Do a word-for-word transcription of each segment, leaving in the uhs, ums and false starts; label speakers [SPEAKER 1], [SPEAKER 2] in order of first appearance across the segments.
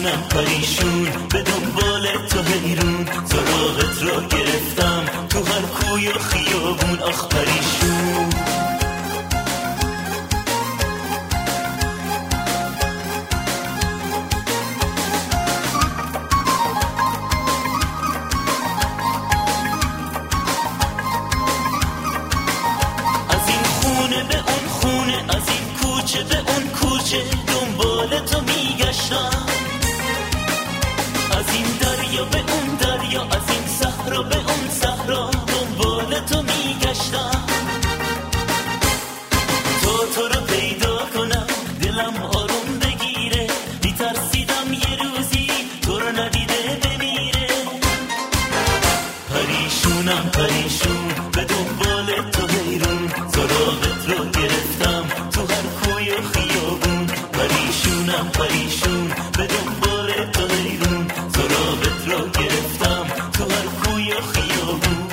[SPEAKER 1] پریشونم پریشون به دنبال تو حیرون، سراغت را گرفتم تو هر کوی و خیابون. آخ پریشون از این خونه به اون خونه، از این کوچه به اون کوچه دنبال تو میگشتم، از این دریا به اون دریا، از این صحرا به اون صحرا دنبال تو میگشتم. تو تو رو پیدا کنم دلم آروم بگیره، میترسیدم یه روزی تو رو ندیده بمیره. پریشونم پریشون به دنبال تو حیرون، سراغت رو گرفتم تو هر کوی و خیابون. پریشونم پریشون به دنبال تو حیرون، سراغت رو گرفتم تو هر کوی و خیابون.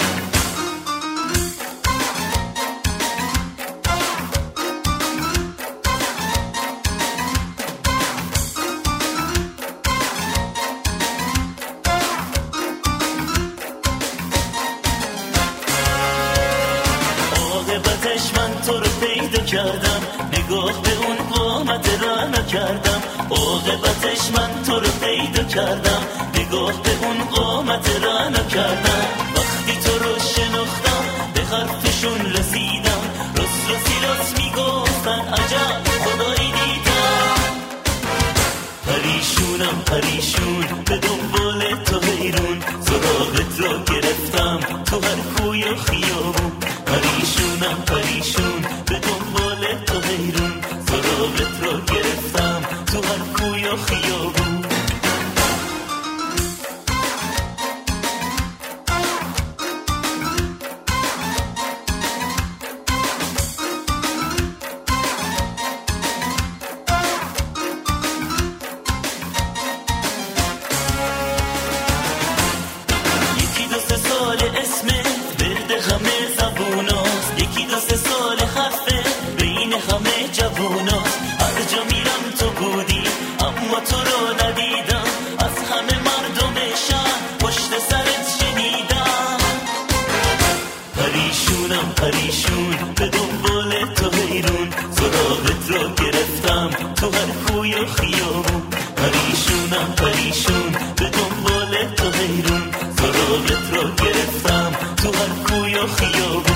[SPEAKER 1] عاقبتش من تو رو پیدا کردم، نگاه به اون قامت را نکردم. عاقبتش من تو رو پیدا کردم، نگاه به اون قامت را نکردم. وقتی تو رو شناختم به حرفشون رسیدم، راست راستی راست میگفتن عجب خدایی دیدم. پریشونم پریشون به دنبال تو حیرون، سراغت را گرفتم تو هر کوی و خیابون. پریشونم پریشون به دنبال تو حیرون، سراغت را گرفتم تو هر کوی و خیابون. یکی دو سه سال اسمه برد همه زبوناست، یکی دو سه سال حرفه بین همه جووناست. هر جا میرم تو بودی اما تو رو ندیدم، از همه مردم شهر پشت سرت شنیدم. پریشونم پریشون به دنبال تو حیرون، سراغت را گرفتم تو هر کوی و خیابون. پریشونم پریشون به دنبال تو حیرون، سراغت را گرفتم تو هر کوی و خیابون.